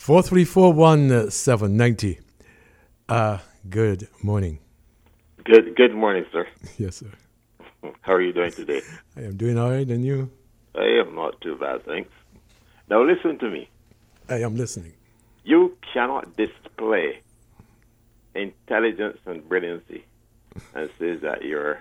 4341790. Good morning. Good morning, sir. Yes, sir. How are you doing today? I am doing all right, and you? I am not too bad, thanks. Now listen to me. I am listening. You cannot display intelligence and brilliancy and say that you're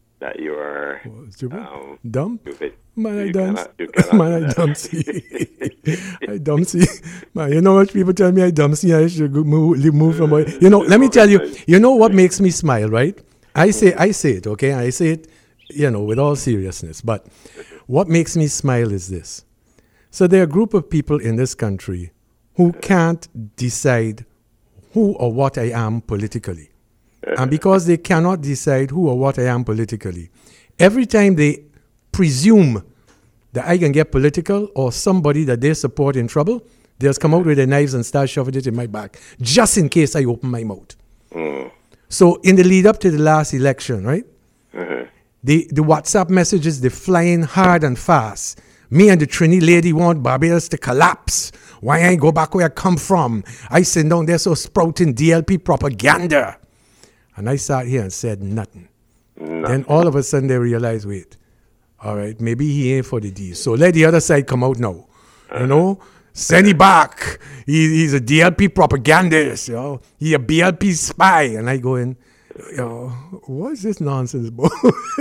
stupid? Dumb? Stupid. Man, I You dumb. cannot do that. I dumb see. Man, you know what people tell me I dumb see? I should move from away. You know, let me tell you. You know what makes me smile, right? I say it, okay? I say it, with all seriousness. But what makes me smile is this. So there are a group of people in this country who can't decide who or what I am politically. And because they cannot decide who or what I am politically, every time they presume that I can get political or somebody that they support in trouble, they just come out with their knives and start shoving it in my back, just in case I open my mouth. So in the lead up to the last election, right, the WhatsApp messages, they're flying hard and fast. Me and the Trini lady want Barbados to collapse. Why I ain't go back where I come from? I sit down there so sprouting DLP propaganda. And I sat here and said nothing. Then all of a sudden they realize, wait, all right, maybe he ain't for the D. So let the other side come out now. Send him back. He's a DLP propagandist. He a BLP spy. And I go in, what is this nonsense, bro?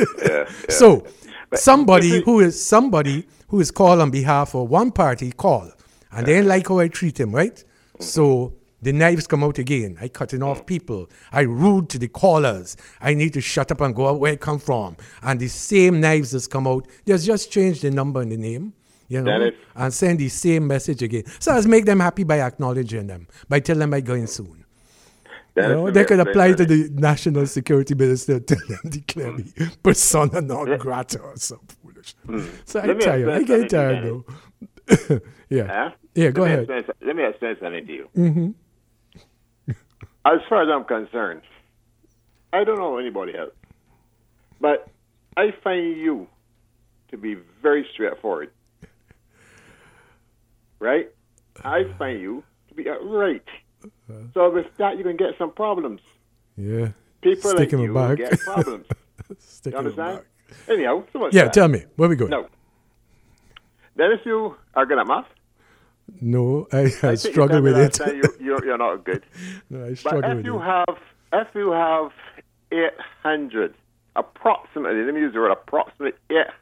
So somebody who is called on behalf of one party call, and they ain't like how I treat him, right? So the knives come out again. I cutting off people. I rude to the callers. I need to shut up and go out where I come from. And the same knives that's come out, just change the number and the name, and send the same message again. So let's make them happy by acknowledging them, by telling them I'm going soon. They could apply to the national security minister, tell them declare me persona non grata or some foolishness. So I get tired though. Yeah, go ahead. Let me explain something to you. As far as I'm concerned, I don't know anybody else, but I find you to be very straightforward. Right? I find you to be right. So with that, you can get some problems. Yeah. People like you get problems. You understand? Anyhow, so what's that? Tell me. Where we going? No. Then if you are good at math. No, I struggle with it. You're not good. No, I struggle with it. If you have 800, approximately, let me use the word approximately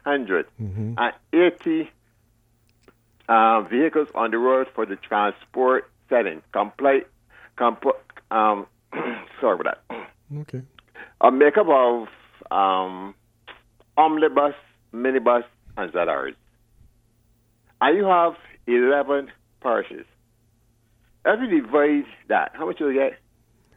880 vehicles on the road for the transport setting. Sorry about that. Okay. A makeup of omnibus, minibus, and ZRs. And you have 11 parishes. If you divide that, how much will you get?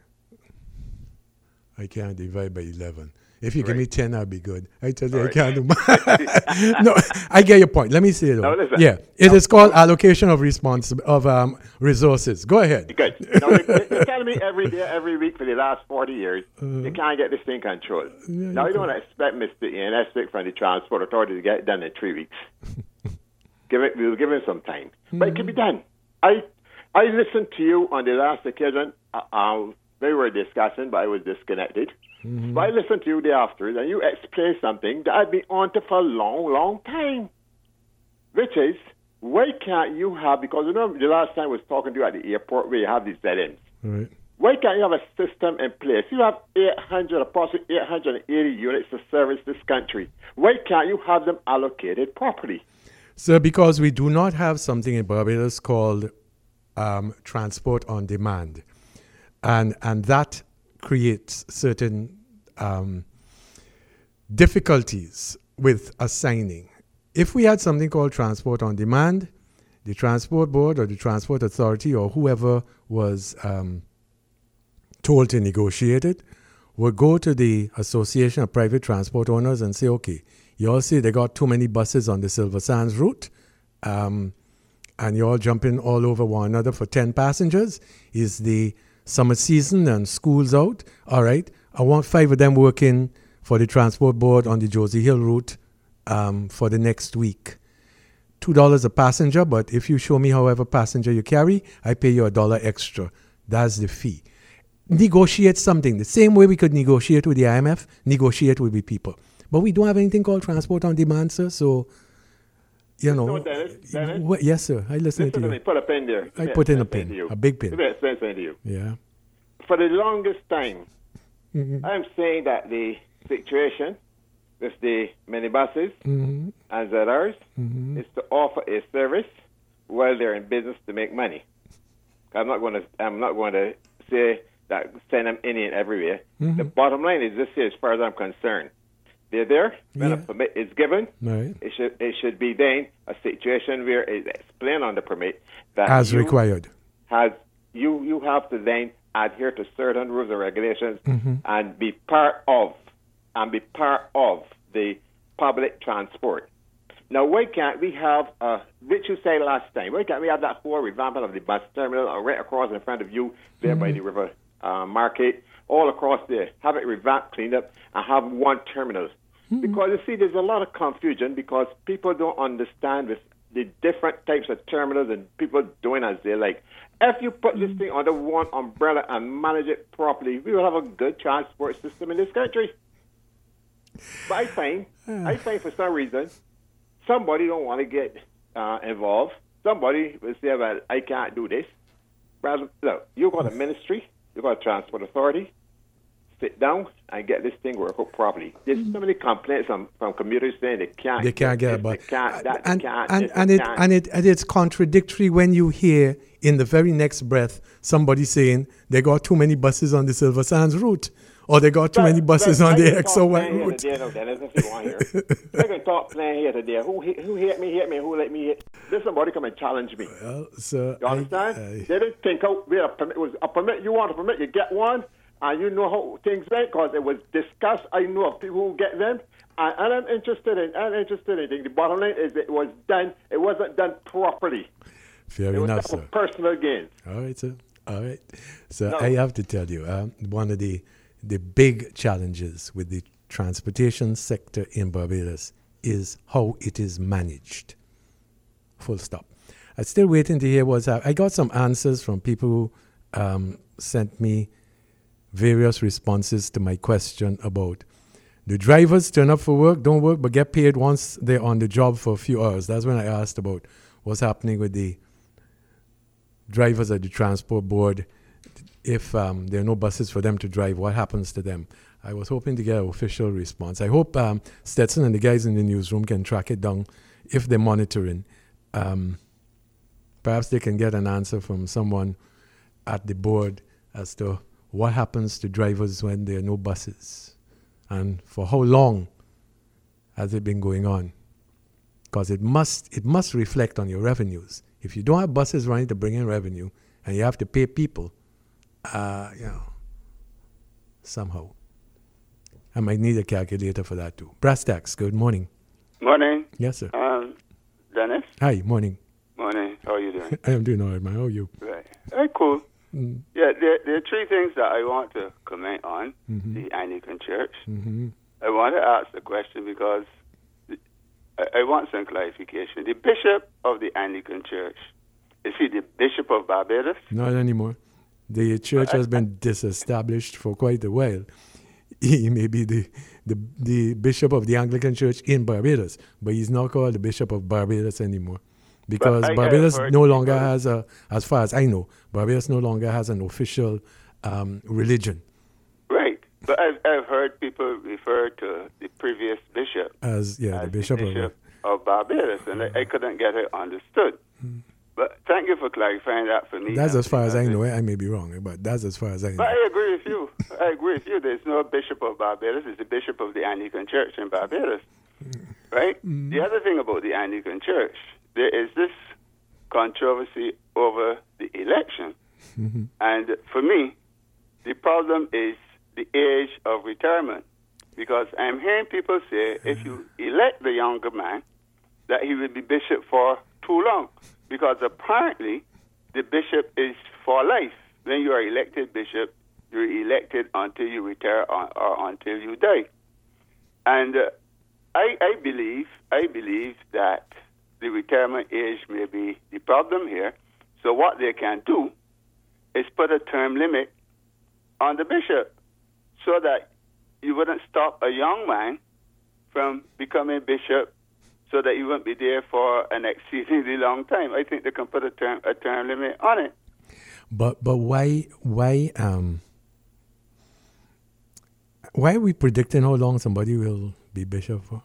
I can't divide by 11. If you give me 10, I'll be good. I tell you, I can't do No, I get your point. Let me say it though. It is called allocation of resources. Go ahead. Good. Now, you're telling me every day, every week for the last 40 years, you can't get this thing controlled. Now, you don't expect Mr. Ian Esbick from the Transport Authority to get it done in 3 weeks. We'll give him some time. But it can be done. I listened to you on the last occasion. They were discussing, but I was disconnected. But I listened to you the afterwards, and you explained something that I've been on to for a long, long time. Which is, why can't you have, because remember the last time I was talking to you at the airport where you have these dead-ends. Right. Why can't you have a system in place? You have approximately 880 units to service this country. Why can't you have them allocated properly? So because we do not have something in Barbados called transport on demand. And that creates certain difficulties with assigning. If we had something called transport on demand, the transport board or the transport authority or whoever was told to negotiate it would go to the Association of Private Transport Owners and say, okay, you all say they got too many buses on the Silver Sands route, and you're all jumping all over one another for 10 passengers. Is the summer season and school's out? All right, I want 5 of them working for the transport board on the Josie Hill route for the next week. $2 a passenger, but if you show me however passenger you carry, I pay you $1 extra. That's the fee. Negotiate something. The same way we could negotiate with the IMF, negotiate with the people. But we don't have anything called transport on demand, sir, so, you know. Dennis? Yes, sir. I listen to you. Put a pin there. I put in a pin, a big pin. Let me explain something to you. Yeah. For the longest time, I'm saying that the situation with the minibuses and ZRs is to offer a service while they're in business to make money. I'm not going to say that send them any and everywhere. The bottom line is this here, as far as I'm concerned. They're there when a permit is given. Right. It should be then a situation where it's explained on the permit that as required. You have to then adhere to certain rules and regulations and be part of the public transport. Now, why can't we have, which you said last time, why can't we have that whole revamping of the bus terminal right across in front of you there by the river market, all across there, have it revamped, cleaned up, and have one terminal? Because, you see, there's a lot of confusion because people don't understand the different types of terminals and people doing as they like. If you put this thing under one umbrella and manage it properly, we will have a good transport system in this country. But I find for some reason, somebody don't want to get involved. Somebody will say, well, I can't do this. Well, look, you got a ministry, you got a transport authority. Sit down and get this thing work out properly. There's so many complaints from commuters saying they can't get it, but it's contradictory when you hear in the very next breath somebody saying they got too many buses on the Silver Sands route, or they got too many buses on the XO1 route. I can talk playing here today. Who hit me, who let me hit. There's somebody come and challenge me. Well, sir, you understand? They didn't think out where it was a permit. You want a permit, you get one. And you know how things went because it was discussed. I know of people who get them. And I'm interested in it. The bottom line is it wasn't done properly. Fair enough, sir. Personal gains. All right, sir. All right. So no. I have to tell you, one of the big challenges with the transportation sector in Barbados is how it is managed. Full stop. I'm still waiting to hear what's happening. I got some answers from people who sent me various responses to my question about the drivers turn up for work, don't work, but get paid once they're on the job for a few hours. That's when I asked about what's happening with the drivers at the transport board. If there are no buses for them to drive, what happens to them? I was hoping to get an official response. I hope Stetson and the guys in the newsroom can track it down if they're monitoring. Perhaps they can get an answer from someone at the board as to what happens to drivers when there are no buses? And for how long has it been going on? Because it must reflect on your revenues. If you don't have buses running to bring in revenue and you have to pay people, somehow. I might need a calculator for that too. Brass tacks, good morning. Morning. Yes, sir. Dennis? Hi, morning. Morning. How are you doing? I am doing all right, man. How are you? Right. Very cool. Yeah, there are three things that I want to comment on the Anglican Church. I want to ask the question because I want some clarification. The bishop of the Anglican Church, is he the Bishop of Barbados? Not anymore. The church has been disestablished for quite a while. He may be the Bishop of the Anglican Church in Barbados, but he's not called the Bishop of Barbados anymore. Because Barbados no longer has as far as I know, Barbados no longer has an official religion. Right. But I've heard people refer to the previous bishop as the Bishop of Barbados, and I couldn't get it understood. But thank you for clarifying that for me. That's as far as I know. I may be wrong, but that's as far as I know. But I agree with you. There's no Bishop of Barbados. It's the Bishop of the Anglican Church in Barbados. Right? The other thing about the Anglican Church, there is this controversy over the election. And for me, the problem is the age of retirement. Because I'm hearing people say if you elect the younger man, that he will be bishop for too long. Because apparently the bishop is for life. When you are elected bishop, you're elected until you retire or until you die. And I believe that the retirement age may be the problem here. So what they can do is put a term limit on the bishop so that you wouldn't stop a young man from becoming bishop, so that he won't be there for an exceedingly long time. I think they can put a term limit on it. But why are we predicting how long somebody will be bishop for?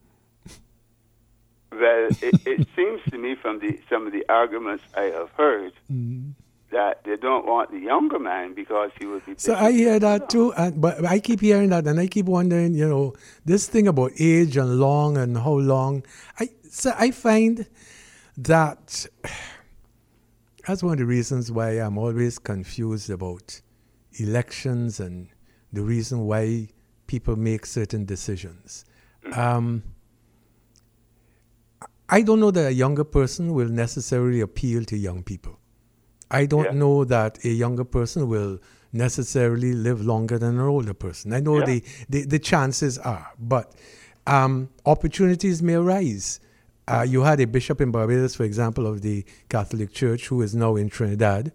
Well, it seems to me from some of the arguments I have heard that they don't want the younger man because he would be bishop. So I hear that too, but I keep hearing that, and I keep wondering, this thing about age and long and how long. I find that that's one of the reasons why I'm always confused about elections and the reason why people make certain decisions. I don't know that a younger person will necessarily appeal to young people. I don't know that a younger person will necessarily live longer than an older person. I know the chances are, but opportunities may arise. You had a bishop in Barbados, for example, of the Catholic Church who is now in Trinidad.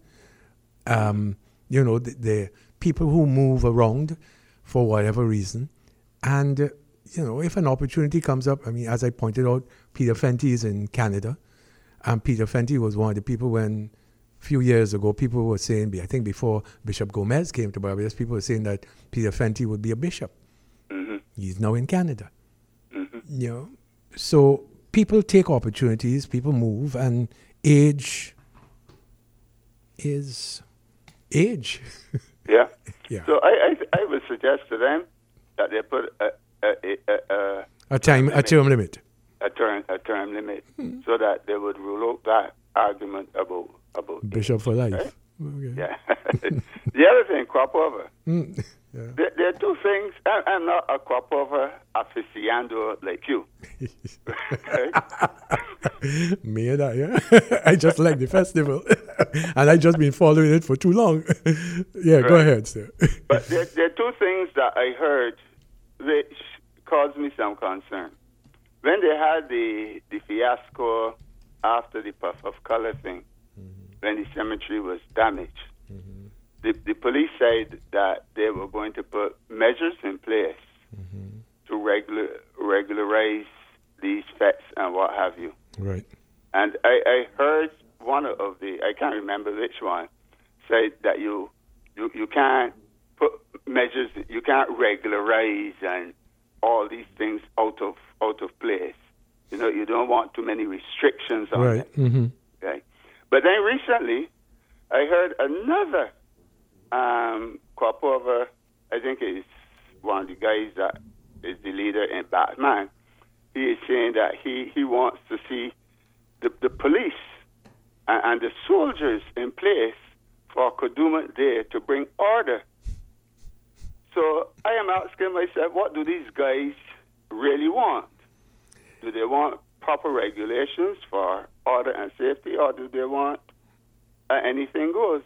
The people who move around for whatever reason. And, if an opportunity comes up, as I pointed out, Peter Fenty is in Canada. And Peter Fenty was one of the people when, a few years ago, people were saying, I think before Bishop Gomez came to Barbados, people were saying that Peter Fenty would be a bishop. Mm-hmm. He's now in Canada. Mm-hmm. So people take opportunities, people move, and age is age. Yeah. Yeah. So I would suggest to them that they put a term limit, so that they would rule out that argument about bishop for life. Right? Okay. Yeah. The other thing, crop over. There are two things. I'm not a crop over aficionado like you. Me and I just like the festival, and I just been following it for too long. Yeah, Go ahead, sir. But there are two things that I heard which caused me some concern. When they had the fiasco after the Puff of Color thing, when the cemetery was damaged, the police said that they were going to put measures in place to regularize these fetes and what have you. Right. And I heard one of I can't remember which one, said that you can't put measures, you can't regularize and all these things out of place. You don't want too many restrictions on it. Mm-hmm. Okay. But then recently, I heard another crop over. I think it's one of the guys that is the leader in Batman. He is saying that he wants to see the police and the soldiers in place for Kadooment Day to bring order. So I am asking myself, what do these guys really want? Do they want proper regulations for order and safety, or do they want anything goes?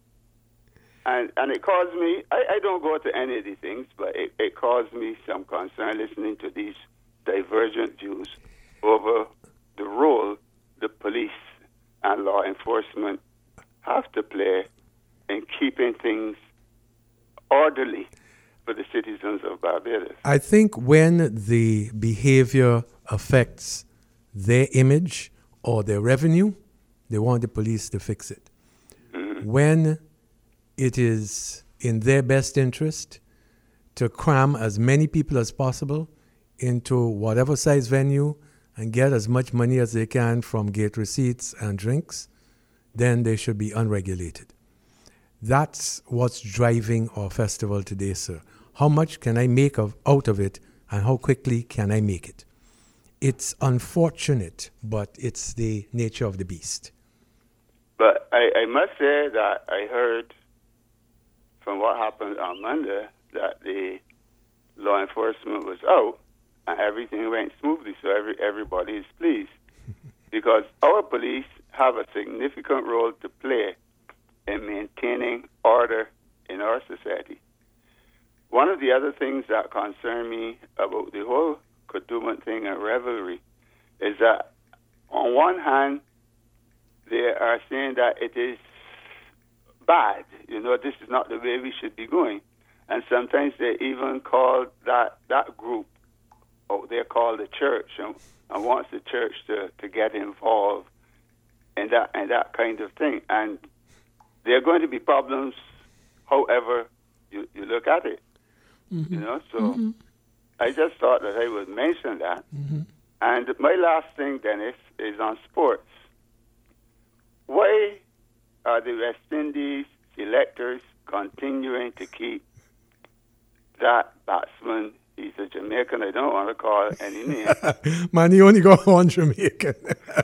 And it caused me, I don't go to any of these things, but it caused me some concern listening to these divergent views over the role the police and law enforcement have to play in keeping things orderly for the citizens of Barbados. I think when the behavior affects their image or their revenue, they want the police to fix it. Mm-hmm. When it is in their best interest to cram as many people as possible into whatever size venue and get as much money as they can from gate receipts and drinks, then they should be unregulated. That's what's driving our festival today, sir. How much can I make out of it, and how quickly can I make it? It's unfortunate, but it's the nature of the beast. But I must say that I heard from what happened on Monday that the law enforcement was out and everything went smoothly, so everybody is pleased. Because our police have a significant role to play in maintaining order in our society. One of the other things that concern me about the whole Kadooment thing and revelry is that on one hand, they are saying that it is bad. This is not the way we should be going. And sometimes they even call that group, they're called the church, and wants the church to get involved in that kind of thing. And there are going to be problems, however you look at it. So I just thought that I would mention that. And my last thing, Dennis, is on sports. Why are the West Indies selectors continuing to keep that batsman? He's a Jamaican. I don't want to call any name. Man, you only got one Jamaican.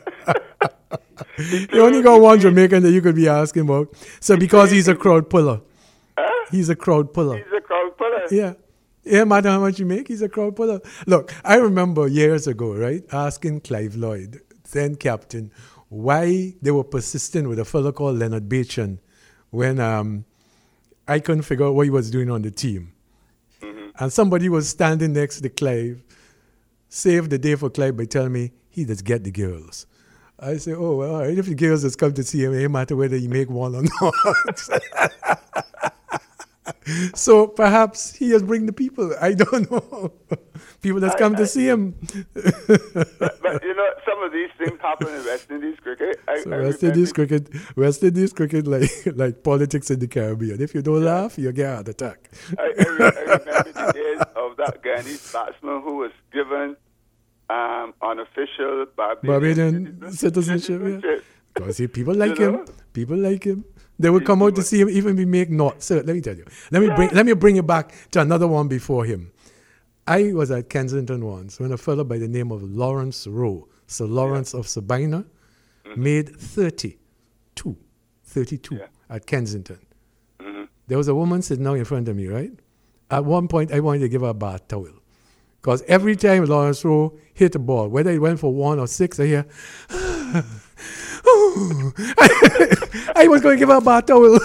You only got one Jamaican that you could be asking about. So because he's a crowd puller. He's a crowd puller. He's a crowd puller. Yeah. Yeah, no matter how much you make, he's a crowd puller. Look, I remember years ago, right, asking Clive Lloyd, then captain, why they were persistent with a fellow called Leonard Bachan when I couldn't figure out what he was doing on the team. And somebody was standing next to Clive, saved the day for Clive by telling me he does get the girls. I say, oh, well, all right, if the girls just come to see him, it doesn't matter whether he make one or not. So perhaps he just bring the people. I don't know. People that come to see him. but some of these things happen in West Indies cricket. West Indies cricket like politics in the Caribbean. If you don't laugh, you get a heart attack. I remember the days of that Ghanaian batsman who was given unofficial Barbadian citizenship. Because people like him. People like him. They would come out to see him, even be make not. So let me tell you. Let me bring you back to another one before him. I was at Kensington once when a fellow by the name of Lawrence Rowe, Sir Lawrence of Sabina, made 32 at Kensington. There was a woman sitting down in front of me, right? At one point, I wanted to give her a bath towel. Because every time Lawrence Rowe hit a ball, whether it went for 1 or 6, I hear, I was going to give her a bath towel.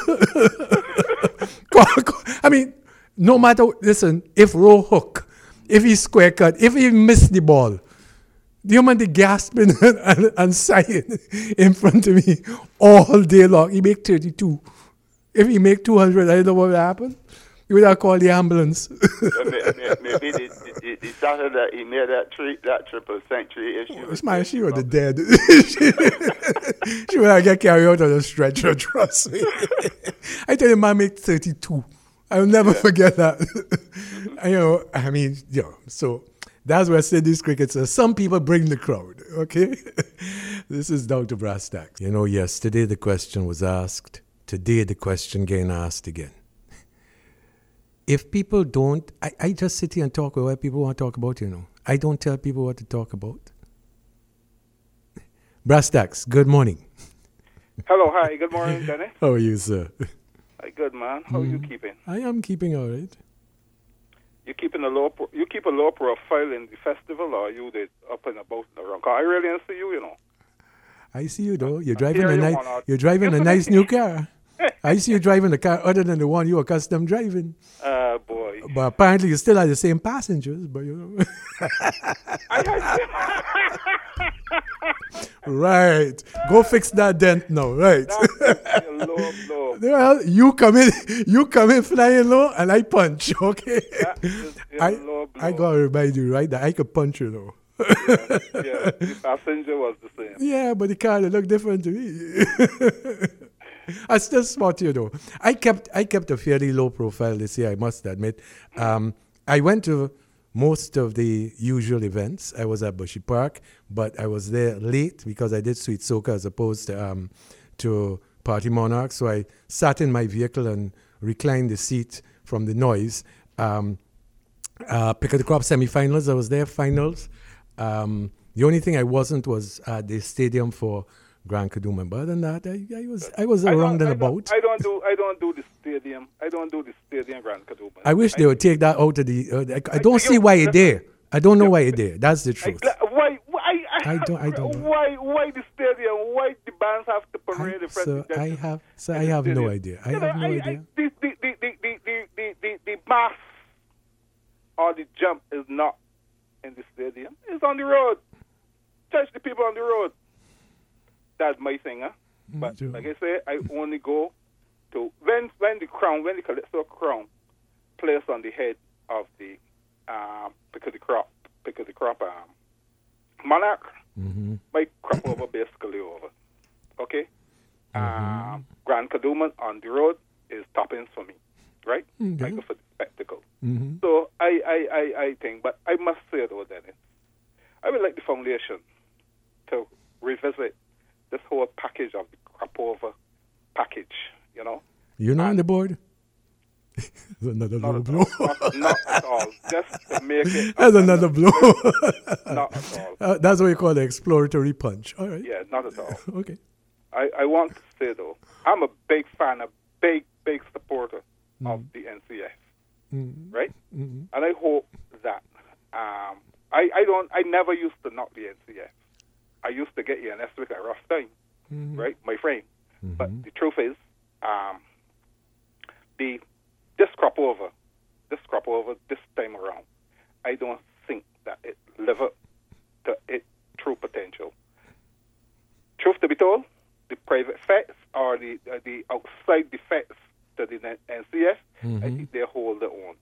I mean, no matter, listen, if Rowe hook, if he square cut, if he missed the ball, the human the gasping and sighing in front of me all day long. He make 32. If he make 200, I don't know what will happen. He would have called the ambulance. Maybe the Saturday that he made that triple century issue. She would have dead. She would have get carried out on a stretcher, trust me. I tell you, man make 32. I'll never forget that. So that's where West Indies cricket says some people bring the crowd, okay? This is down to brass tacks. Yesterday the question was asked. Today the question getting asked again. If people don't, I just sit here and talk about what people want to talk about, I don't tell people what to talk about. Brass tacks, good morning. Hello, hi, good morning, Dennis. How are you, sir? Good, man. How are you keeping? I am keeping all right. You keep a low profile in the festival, or you did up and about in the room? I really didn't see you, I see you though. You're driving a nice new car. I see you driving a car other than the one you accustomed driving. Boy. But apparently you still have the same passengers, but Right. Go fix that dent now, right? Low. Well, you come in flying low and I punch, okay? I gotta remind you, right, that I could punch you though. Yeah, the passenger was the same. Yeah, but the car looked different to me. I still spot you though. I kept a fairly low profile this year, I must admit. I went to most of the usual events. I was at Bushy Park, but I was there late because I did Sweet Soca as opposed to Party Monarch. So I sat in my vehicle and reclined the seat from the noise. Pick of the Crop semi-finals, I was there, finals. The only thing I wasn't was at the stadium for Grand Kaduma. But other than that, I was around and about. I don't do the stadium. I don't do the stadium Grand Kaduma. I wish they would take that out of the. I don't see why you're there. I don't know why you're there. That's the truth. Why? I don't know. Why the stadium? Why the bands have to parade the president? I have no idea. I have no idea. The mass or the jump is not in the stadium. It's on the road. Touch the people on the road. that's my thing, huh? But Sure. like I say, I only go to when the Calypso crown placed on the head of the pick of the crop monarch, my crop over basically over. Okay? Grand Kadooment on the road is toppings for me, right? Okay. I go for the spectacle. So I think, but I must say though, Dennis, I would like the foundation to revisit this whole package of the crop over package, you know? You're not on the board? That's another low Not blow. not at all. Just to make it. That's another blow. Not at all. That's what we call the exploratory punch. All right. Yeah, not at all. Okay. I want to say though, I'm a big fan, a big supporter of the NCF, right? And I hope that I never used to knock the NCF. I used to get you an with a rough time, right, my friend. But the truth is, this crop over this time around, I don't think that it live up to its true potential. Truth to be told, the private feds or the outside defects to the NCF, I think they hold their own.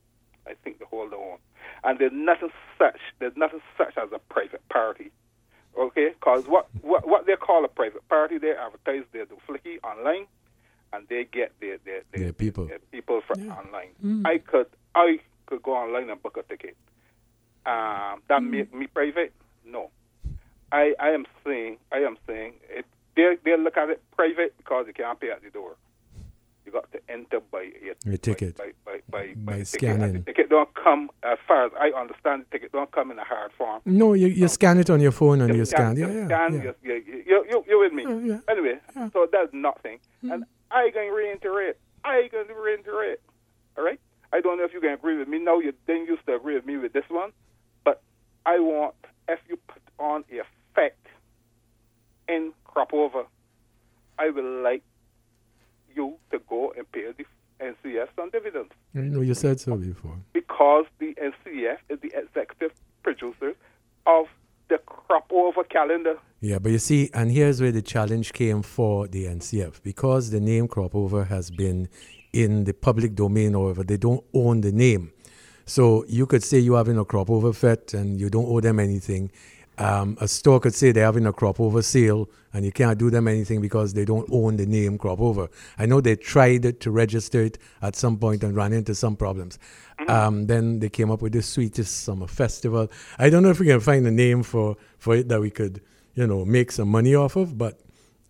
And there's nothing such as a private party. Okay, because what they call a private party, they advertise their do flicky online, and they get their people from online. I could go online and book a ticket. That make me private? No. I am saying it. They look at it private because you can't pay at the door. You got to enter by your ticket by scanning. The ticket don't come, as far as I understand, the ticket don't come in a hard form. No, you scan it on your phone and you scan. You with me? Yeah. Anyway, so that's nothing. And I going to reiterate. All right? I don't know if you can agree with me. No, you didn't used to agree with me with this one. But I want, if you put on a effect in crop over, I would like you to go and pay the NCF some dividends. I know you said so before. Because the NCF is the executive producer of the crop over calendar. Yeah, but you see, and here's where the challenge came for the NCF. Because the name crop over has been in the public domain, however, they don't own the name. So you could say you're having a crop over fet and you don't owe them anything. A store could say they're having a crop over sale and you can't do them anything because they don't own the name crop over. I know they tried to register it at some point and ran into some problems. Then they came up with this Sweetest Summer Festival. I don't know if we can find a name for it that we could, make some money off of, but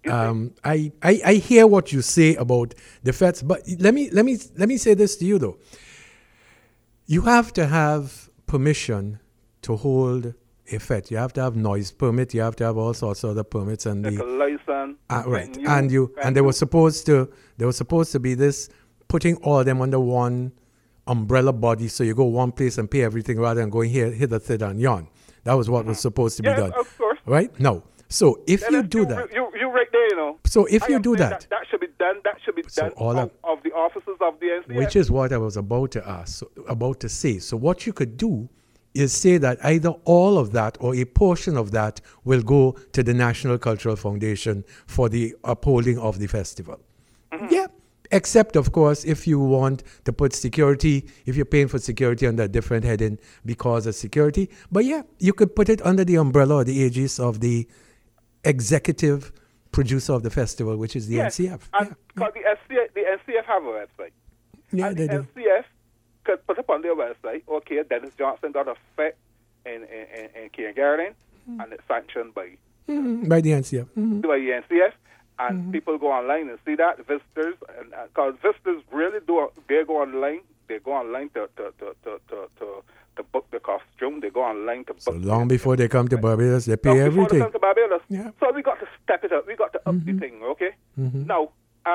I hear what you say about the fets. But let me say this to you though. You have to have permission to hold a fet. You have to have noise permit. You have to have all sorts of other permits and like a license. Right. And they were supposed to be this putting all of them under one umbrella body. So you go one place and pay everything rather than going here, hit the third and yon. That was what was supposed to be done. Of course. Right? No. So if you do that, you right there, So if you do that, that should be done. That should be done of the officers of the NCF. Which is what I was about to say. So what you could do is say that either all of that or a portion of that will go to the National Cultural Foundation for the upholding of the festival. Yeah. Except, of course, if you want to put security, if you're paying for security under a different heading because of security. But yeah, you could put it under the umbrella or the aegis of the executive producer of the festival, which is the NCF. And because the NCF have a website. Yeah, and they the do. NCF could put up on their website, okay, Dennis Johnson got a fet in Kindergarten, and it's sanctioned by by the NCF. by the NCF, and people go online and see that, visitors, and because visitors really do, they go online to book the costume, they go online to book. So long before they come to Barbados, they pay everything. Before they come to Barbados. Yeah. So we got to step it up, we got to up the thing, okay? Now,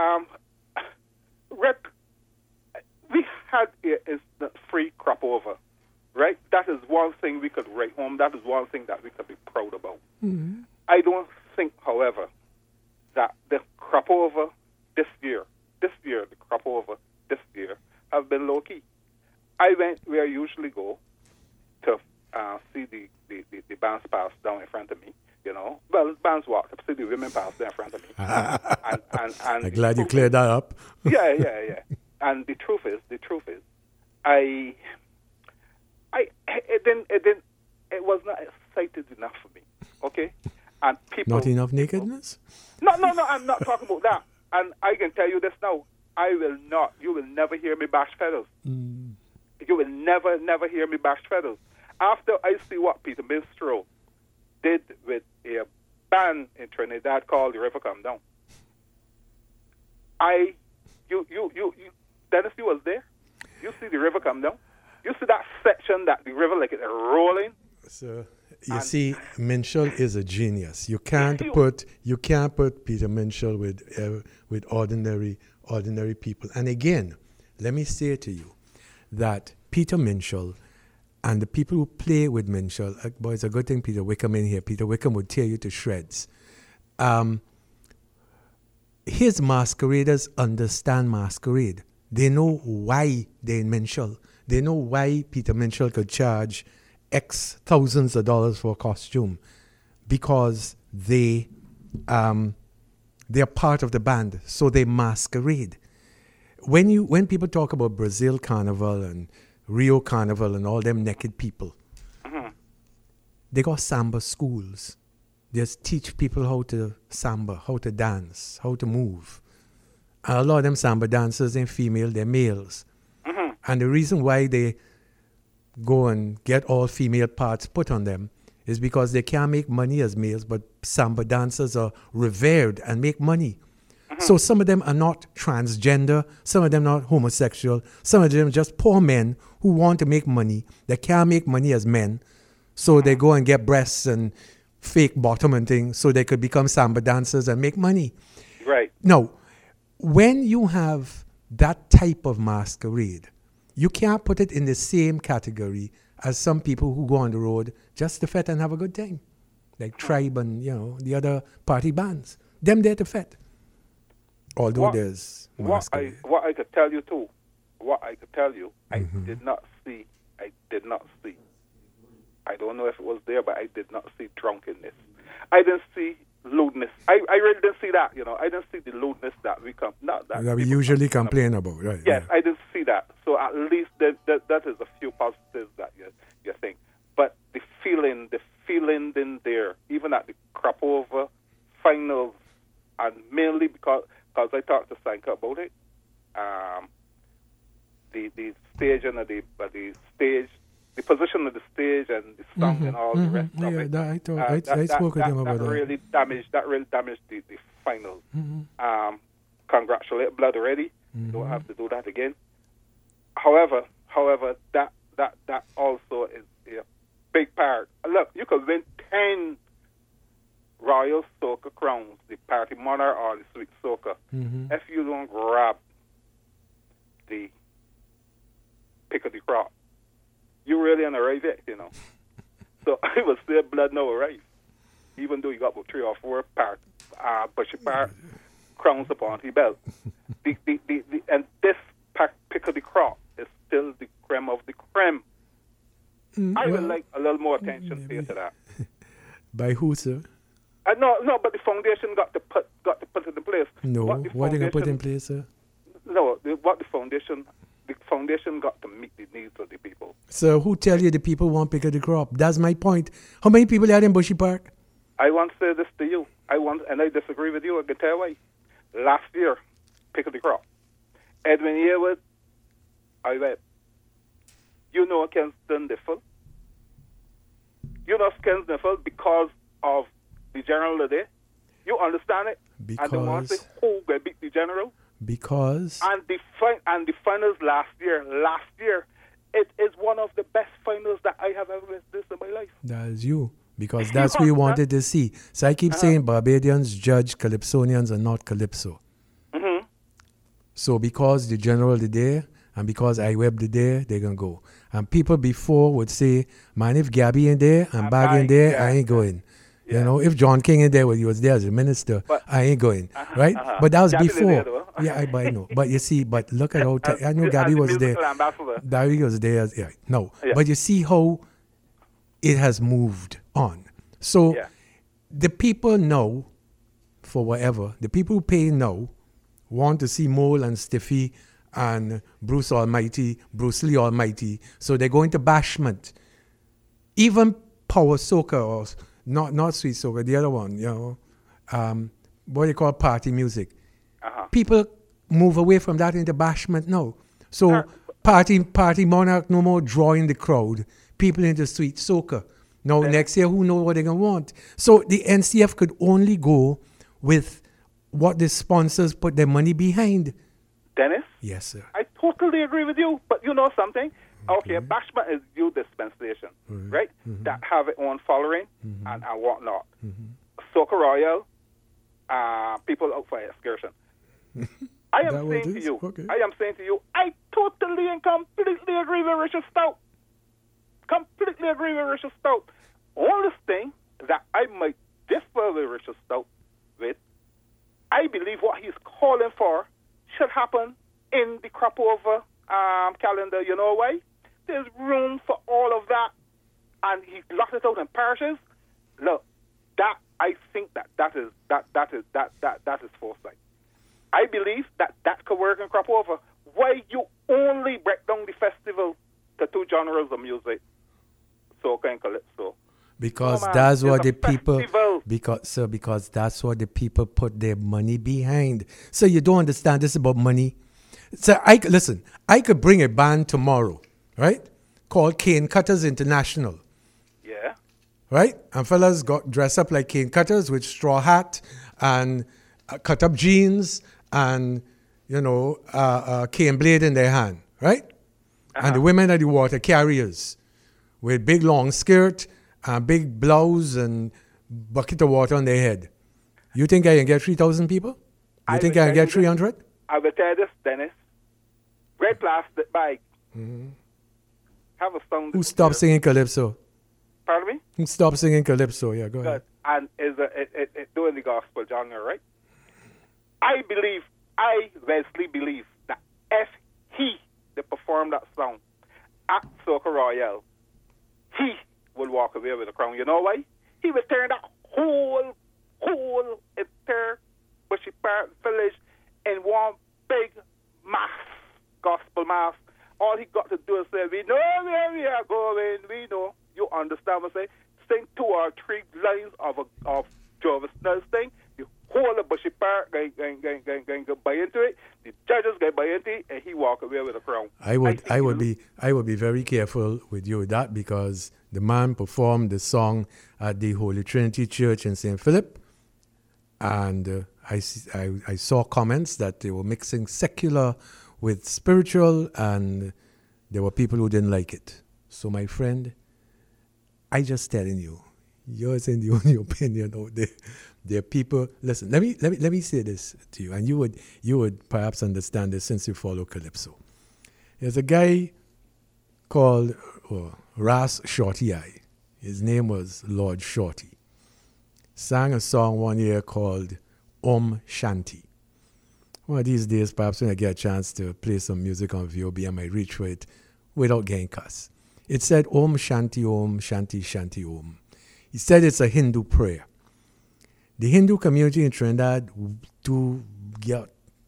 Rick, we had a free crop over, right? That is one thing we could write home. That is one thing that we could be proud about. I don't think, however, that the crop over this year, the crop over this year, have been low key. I went where I usually go to see the bands pass down in front of me. Bands walk see the women pass there in front of me. and I'm glad you cleared that up. yeah. And the truth is, it was not excited enough for me. Okay, and people. Not enough nakedness? No, I'm not talking about that. And I can tell you this now. You will never hear me bash feathers. You will never hear me bash feathers. After I see what Peter Minstrel did with a band in Trinidad called The River Come Down. Dennis, you was there? You see The River Come Down? You see that section that the river like it's rolling? So you see, Minshall is a genius. You can't put Peter Minshall with ordinary people. And again, let me say to you that Peter Minshall and the people who play with Minshall, boy, it's a good thing Peter Wickham in here. Peter Wickham would tear you to shreds. His masqueraders understand masquerade. They know why they're in Minshall. They know why Peter Minshall could charge X thousands of dollars for a costume, because they're part of the band, so they masquerade. When people talk about Brazil Carnival and Rio Carnival and all them naked people, they got samba schools. They just teach people how to samba, how to dance, how to move. And a lot of them samba dancers ain't female, they're males. And the reason why they go and get all female parts put on them is because they can't make money as males, but samba dancers are revered and make money. So some of them are not transgender, some of them not homosexual, some of them just poor men who want to make money. They can't make money as men, so they go and get breasts and fake bottom and things so they could become samba dancers and make money. Right. Now, when you have that type of masquerade, you can't put it in the same category as some people who go on the road just to fet and have a good time, like Tribe and the other party bands. Them there to fet. Although there's masquerade. What I could tell you too, I did not see. I don't know if it was there, but I did not see drunkenness. I didn't see lewdness. I really didn't see that. I didn't see the lewdness that we usually complain about, right? Yes, yeah. I didn't see that. So at least that is a few positives that you think. But the feeling in there, even at the crop over finals, and mainly because I talked to Sanka about it, the stage and the stage. The position of the stage and the song and all the rest of it. I spoke with him about that. That really damaged the finals. Congratulate Blood already. Don't have to do that again. However, that also is a big part. Look, you could win 10 Royal Soca crowns, the Party Monarch or the Sweet Soca, if you don't grab the pick of the crop. You really on arrive yet, So I would say Blood now arrive, even though you got about 3 or 4 bushy part crowns upon his belt. And this pick of the crop is still the creme of the creme. I would like a little more attention paid to that. By who, sir? No, but the foundation got to put it in place. No, what are they going to put in place, sir? No, the foundation got to meet the needs of the people. So who tell you the people want pick of the crop? That's my point. How many people are in Bushy Park? I want to say this to you. And I disagree with you. I can tell you why. Last year, pick of the crop. Edwin Yearwood, I went. Kenston Diffel. Kenston Diffel because of the general today. You understand it? Because. And they want to say who will beat the general. Because. And the finals last year, it is one of the best finals that I have ever witnessed in my life. That is you. Because that's what you wanted to see. So I keep saying Barbadians judge Calypsonians and not Calypso. So because the general is there and because IWeb is there, they're going to go. And people before would say, man, if Gabby in there and Bag in there, I ain't going. Yeah. If John King in there, he was there as a minister, I ain't going, right? But that was Gabby before. I know. But you see, look at how, I know Gabby was there. Gabby was there. But you see how it has moved on. So the people know for whatever. The people who pay now want to see Mole and Stiffy and Bruce Lee Almighty. So they go into bashment. Even power soca or not sweet soca, the other one, what they call party music. People move away from that into bashment now. So party monarch no more drawing the crowd. People into sweet soca. Now next year, who knows what they're going to want? So the NCF could only go with what the sponsors put their money behind. Dennis? Yes, sir. I totally agree with you, but you know something? Okay, bashment is due dispensation, right? That have its own following and whatnot. Soca Royal, people out for excursion. I am saying to you, I totally and completely agree with Richard Stout. Completely agree with Richard Stout. Only thing that I might differ with Richard Stout with, I believe what he's calling for should happen in the crop over calendar. You know why? There's room for all of that, and he locked it out in parishes. Look, that I think that is foresight. I believe that could work in crop over. Why you only break down the festival to two genres of music, soca and calypso? Because that's what the people. Because that's what the people put their money behind. So you don't understand this about money. So I could bring a band tomorrow, right? Called Cane Cutters International. Yeah. Right? And fellas got dressed up like cane cutters with straw hat and cut up jeans and cane blade in their hand, right? And the women are the water carriers with big long skirt and big blouse and bucket of water on their head. You think I can get 3,000 people? You think I can get 300? I will tell you this, Dennis. Red plastic bag. Have a sound. Who stopped singing calypso? Pardon me? Who stopped singing calypso? Yeah, go ahead. And is it doing the gospel genre, right? I Wesley believe that if he performed that song at Soca Royal, he will walk away with the crown. You know why? He would turn that whole entire Bushy Park village in one big mass, gospel mass. All he got to do is say, we know where we are going, we know. You understand what I'm saying? Sing 2 or 3 lines of Jovis Nels thing. The whole of Bushy Park going buy into it. The judges going buy into it, and he walk away with a crown. I would be very careful with you with that, because the man performed the song at the Holy Trinity Church in St. Philip, and I saw comments that they were mixing secular with spiritual, and there were people who didn't like it. So, my friend, I just telling you, yours ain't the only opinion out there. There are people. Listen, let me say this to you, and you would perhaps understand this since you follow calypso. There's a guy called Ras Shorty Eye. His name was Lord Shorty. Sang a song one year called Om Shanti. One of these days, perhaps when I get a chance to play some music on VOB, I might reach for it without getting cuss. It said Om Shanti Om Shanti Shanti Om. He said it's a Hindu prayer. The Hindu community in Trinidad do get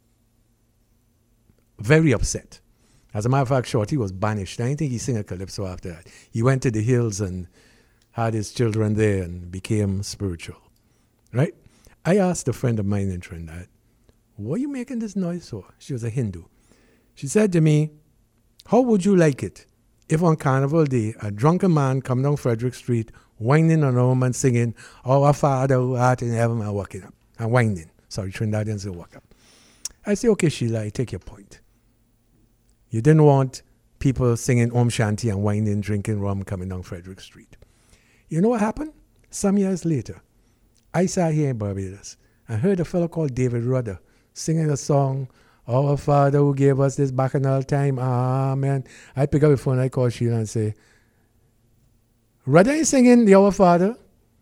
very upset. As a matter of fact, Shorty was banished. I didn't think he sang a calypso after that. He went to the hills and had his children there and became spiritual. Right? I asked a friend of mine in Trinidad, what are you making this noise for? She was a Hindu. She said to me, how would you like it if on Carnival Day a drunken man come down Frederick Street whining on a woman singing, Our Father who art in heaven, and walking up, and whining. Sorry, Trinidadians say walk up. I say, okay, Sheila, I take your point. You didn't want people singing Om Shanti and whining, drinking rum, coming down Frederick Street. You know what happened? Some years later, I sat here in Barbados and heard a fellow called David Rudder singing a song, Our Father who gave us this bacchanal time, amen. I pick up the phone, I call Sheila and say, Rudder is singing the Our Father.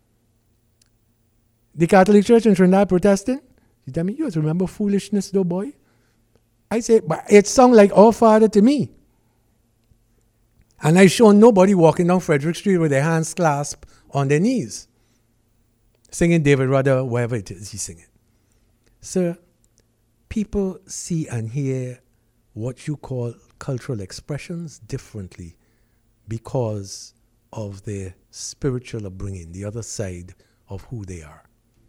The Catholic Church in Trinidad protesting. You tell me, you have to remember foolishness though, boy. I say, but it sounds like Our Father to me. And I saw nobody walking down Frederick Street with their hands clasped on their knees, singing David Rudder, wherever it is he's singing. Sir, people see and hear what you call cultural expressions differently because of their spiritual upbringing, the other side of who they are.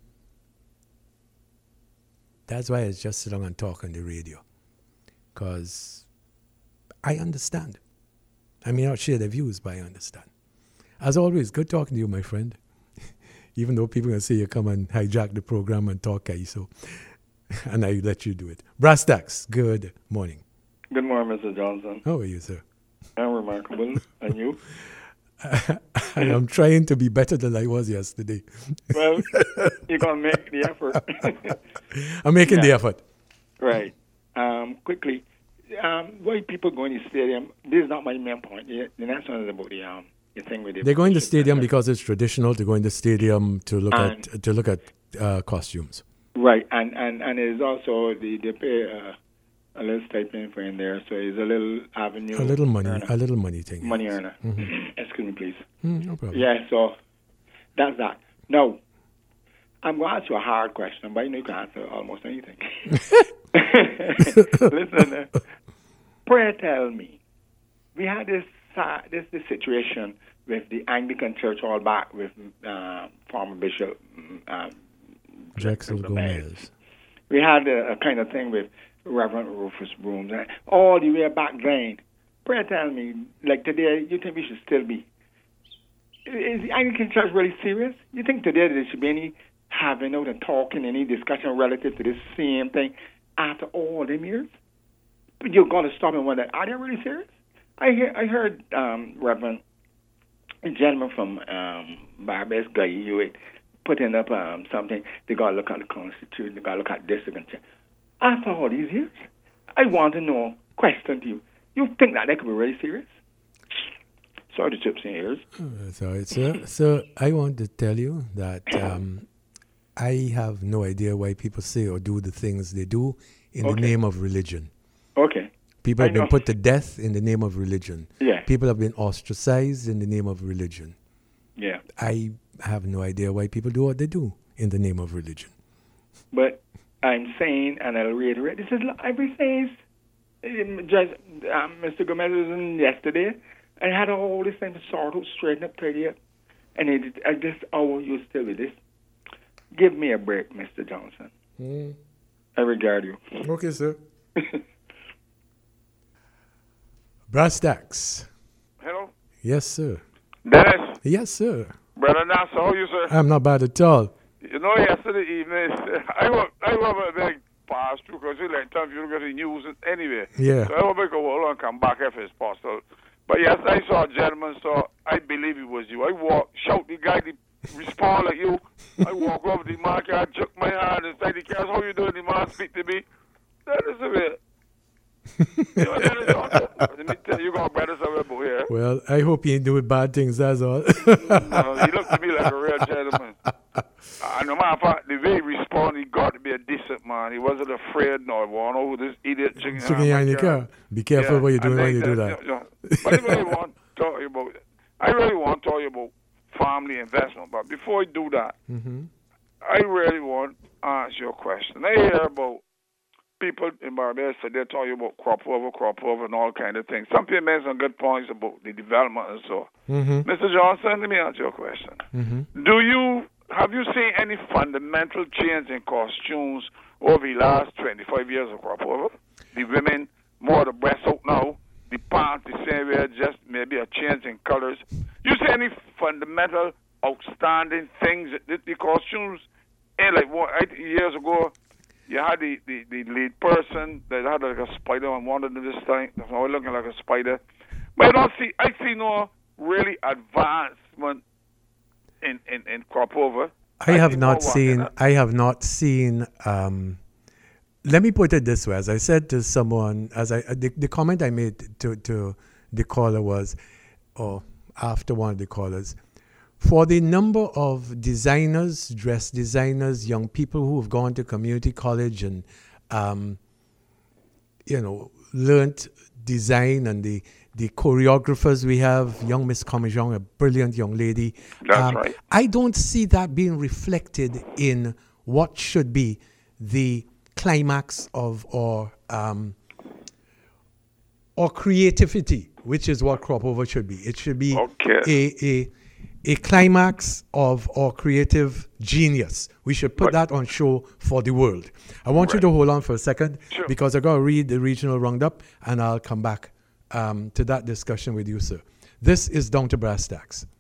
That's why I just sit down and talk on the radio, because I understand. I may not share their views, but I understand. As always, good talking to you, my friend. Even though people are going to say you come and hijack the program and talk, so and I let you do it. Brass Tacks, good morning. Good morning, Mr. Johnson. How are you, sir? I'm remarkable. And you? I am trying to be better than I was yesterday. Well, you're going to make the effort. I'm making the effort. Right. Quickly, why people going to the stadium? This is not my main point. The next one is about the thing with they're going to the stadium because it's traditional to go in the stadium to look at costumes. Right, and it's also they pay a little stipend for in there, so it's a little avenue. A little money thing. Money earner. Mm-hmm. Excuse me, please. No problem. Yeah, so that's that. Now, I'm going to ask you a hard question, but I know you can answer almost anything. Listen, pray tell me, we had this situation with the Anglican Church all back with former Bishop Drexel Gomez. We had a kind of thing with Reverend Rufus Brooms, all the way back then. Pray tell me, like today, you think we should still be? Is the Anglican Church really serious? You think today there should be any having out and talking, any discussion relative to this same thing after all them years? You're going to stop and wonder, are they really serious? I heard Reverend, a gentleman from Barbados, Guy, putting up something. They got to look at the Constitution. They got to look at this. After all these years, I want to know, question to you, you think that they could be really serious? Sorry to chip some ears. Sorry, sir. So I want to tell you that I have no idea why people say or do the things they do in the name of religion. Okay. People have been put to death in the name of religion. Yeah. People have been ostracized in the name of religion. Yeah. I have no idea why people do what they do in the name of religion. But I'm saying, and I'll reiterate, this is everything. Just Mr. Gomez was in yesterday, and had all this thing to sort out, straighten up, tidy up. And at this hour, you still with this. Give me a break, Mr. Johnson. I regard you. Okay, sir. Brass Tacks. Hello? Yes, sir. Dennis? Yes, sir. Brother Nasser, how are you, sir? I'm not bad at all. You know, yesterday evening, I was a big pass through because you like time you don't get the news anyway. Yeah. So I was go hold and come back if it's possible. But yes, I saw a gentleman, so I believe it was you. I shout the guy, respond like you. I walk over the market, I shook my hand and say, the cats, how you doing? The man speak to me. That is a bit. Let me tell you, got better somewhere about here. Well, I hope he ain't doing bad things, that's all. He looked to me like a real gentleman. No matter of fact, the way he responded, he got to be a decent man. He wasn't afraid nor one over this idiot chicken in your car. Be careful what you're doing when you do that. But I really want to talk to you about family investment. But before I do that, I really want to ask you a question. I hear about people in Barbados, so they're talking about crop over, and all kind of things. Some people make some good points about the development and so. Mr. Johnson, let me ask you a question. Have you seen any fundamental change in costumes over the last 25 years of crop over? The women, more the breast out now, the pants the same way, just maybe a change in colors. You see any fundamental, outstanding things that the costumes, and like what, 8 years ago, you had the lead person that had like a spider on one of them this time. Now looking like a spider. But I see no really advancement in crop over. I have not seen. Let me put it this way: as I said to someone, the comment I made to the caller was, or after one of the callers, for the number of designers, dress designers, young people who have gone to community college and learned design, and the choreographers we have, young Miss Comijong, a brilliant young lady. That's right. I don't see that being reflected in what should be the climax of our creativity, which is what crop over should be. It should be a climax of our creative genius. We should put that on show for the world. I want you to hold on for a second because I got to read the regional roundup and I'll come back to that discussion with you, sir. This is Down to Brass Tacks.